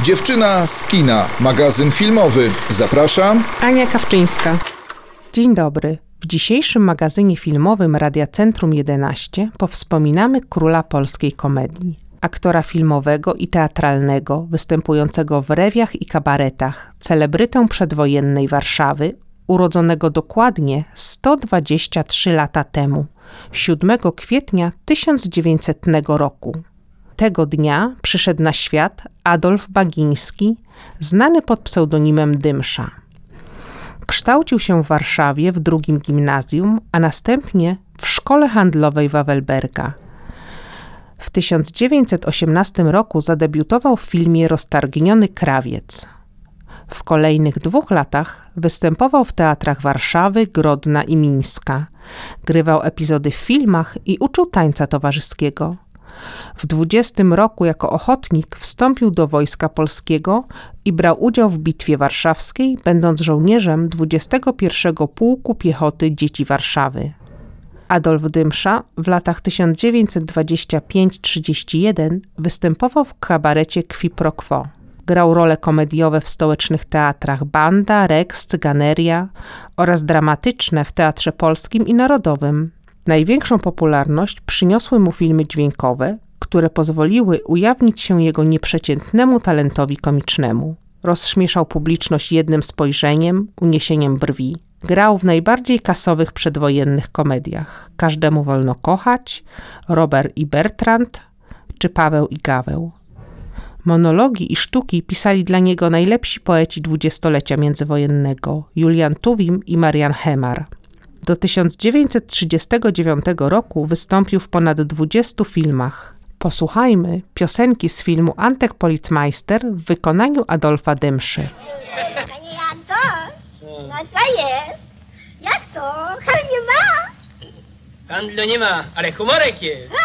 Dziewczyna z kina, magazyn filmowy. Zaprasza Ania Kawczyńska. Dzień dobry. W dzisiejszym magazynie filmowym Radia Centrum 11 powspominamy króla polskiej komedii. Aktora filmowego i teatralnego, występującego w rewiach i kabaretach, celebrytę przedwojennej Warszawy, urodzonego dokładnie 123 lata temu, 7 kwietnia 1900 roku. Tego dnia przyszedł na świat Adolf Bagiński, znany pod pseudonimem Dymsza. Kształcił się w Warszawie w II gimnazjum, a następnie w Szkole Handlowej Wawelberga. W 1918 roku zadebiutował w filmie Roztargniony krawiec. W kolejnych 2 latach występował w teatrach Warszawy, Grodna i Mińska. Grywał epizody w filmach i uczył tańca towarzyskiego. W 20 roku jako ochotnik wstąpił do Wojska Polskiego i brał udział w Bitwie Warszawskiej, będąc żołnierzem 21 Pułku Piechoty Dzieci Warszawy. Adolf Dymsza w latach 1925-31 występował w kabarecie Qui pro quo. Grał role komediowe w stołecznych teatrach Banda, Rex, Cyganeria oraz dramatyczne w Teatrze Polskim i Narodowym. Największą popularność przyniosły mu filmy dźwiękowe, które pozwoliły ujawnić się jego nieprzeciętnemu talentowi komicznemu. Rozśmieszał publiczność jednym spojrzeniem, uniesieniem brwi. Grał w najbardziej kasowych przedwojennych komediach Każdemu wolno kochać, Robert i Bertrand czy Paweł i Gaweł. Monologi i sztuki pisali dla niego najlepsi poeci dwudziestolecia międzywojennego Julian Tuwim i Marian Hemar. Do 1939 roku wystąpił w ponad 20 filmach. Posłuchajmy piosenki z filmu Antek Policmeister w wykonaniu Adolfa Dymszy. Panie Antoś, no co jest? Jak to? Handlu nie ma? Handlu nie ma, ale humorek jest.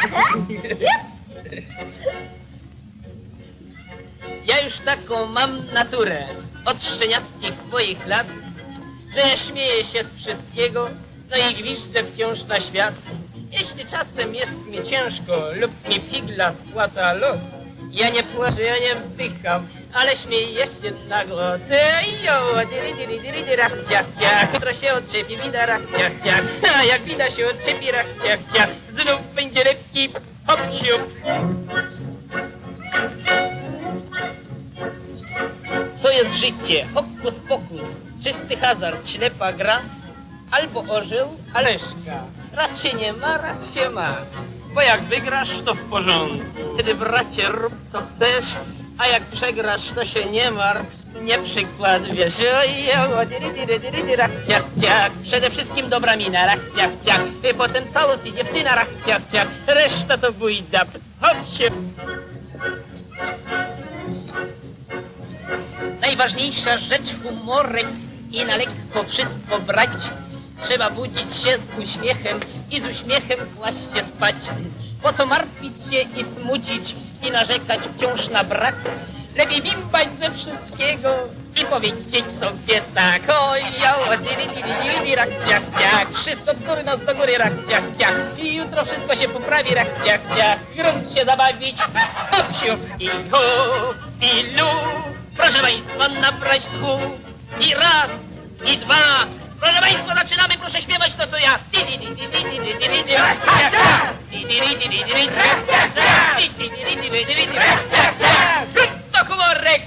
Ja już taką mam naturę od szczeniackich swoich lat, że śmieję się z wszystkiego, no i gwiżdżę wciąż na świat. Jeśli czasem jest mi ciężko lub mi figla spłata los, ja nie płaczę, ja nie wzdycham, ale śmieję się na głos. Ejo, diri diri diri dirach ciach ciach, jutro się odczepi wida rach ciach ciach, a jak wida się odczepi rach ciach ciach, znów będzie lekki hop siup. Co jest życie? Hokus pokus, czysty hazard, ślepa gra, albo orzeł, Aleszka. Raz się nie ma, raz się ma. Bo jak wygrasz, to w porządku. Wtedy, bracie, rób co chcesz, a jak przegrasz, to się nie martw. Nie przykład, wiesz, rach, ciach. Przede wszystkim dobra mina, rach, ciach. Potem całus i dziewczyna, rach, ciach. Reszta to bójda, hop się. Najważniejsza rzecz humorek i na lekko wszystko brać. Trzeba budzić się z uśmiechem i z uśmiechem kłaść się spać. Po co martwić się i smucić i narzekać wciąż na brak? Lepiej bimbać ze wszystkiego i powiedzieć sobie tak. Oj, rach, ciach. Wszystko bzdury, nos do góry, rach, ciach. I jutro wszystko się poprawi, rach, ciach. Grunt się zabawić, hop, siup i ho, i lu. Proszę Państwa, nabrać tchu i raz, i dwa. Proszę Państwa, zaczynamy, proszę śpiewać to, co ja. To humorek.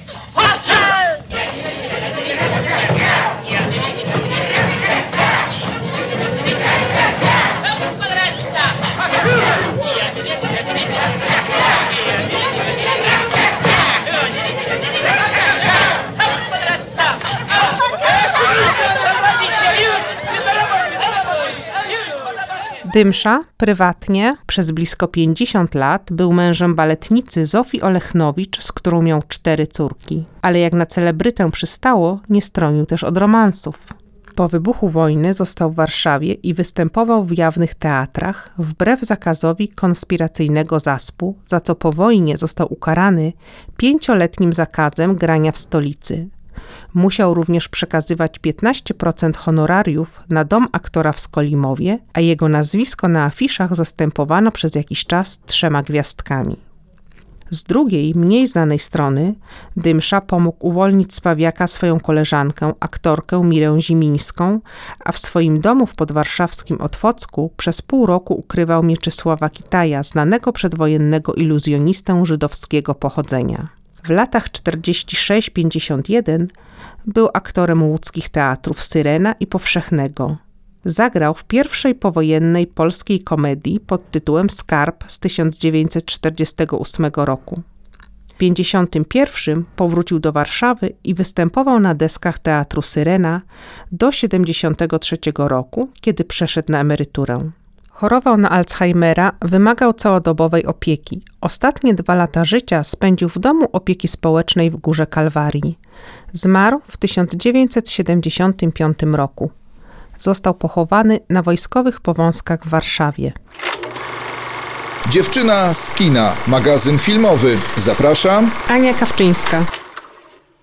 Dymsza prywatnie przez blisko 50 lat był mężem baletnicy Zofii Olechnowicz, z którą miał 4 córki. Ale jak na celebrytę przystało, nie stronił też od romansów. Po wybuchu wojny został w Warszawie i występował w jawnych teatrach wbrew zakazowi konspiracyjnego zaspu, za co po wojnie został ukarany 5-letnim zakazem grania w stolicy. Musiał również przekazywać 15% honorariów na dom aktora w Skolimowie, a jego nazwisko na afiszach zastępowano przez jakiś czas 3 gwiazdkami. Z drugiej, mniej znanej strony, Dymsza pomógł uwolnić z Pawiaka swoją koleżankę, aktorkę Mirę Zimińską, a w swoim domu w podwarszawskim Otwocku przez pół roku ukrywał Mieczysława Kitaja, znanego przedwojennego iluzjonistę żydowskiego pochodzenia. W latach 46-51 był aktorem łódzkich teatrów Syrena i Powszechnego. Zagrał w pierwszej powojennej polskiej komedii pod tytułem Skarb z 1948 roku. W 1951 powrócił do Warszawy i występował na deskach Teatru Syrena do 1973 roku, kiedy przeszedł na emeryturę. Chorował na Alzheimera, wymagał całodobowej opieki. Ostatnie 2 lata życia spędził w domu opieki społecznej w Górze Kalwarii. Zmarł w 1975 roku. Został pochowany na Wojskowych Powązkach w Warszawie. Dziewczyna z kina, magazyn filmowy. Zapraszam Ania Kawczyńska.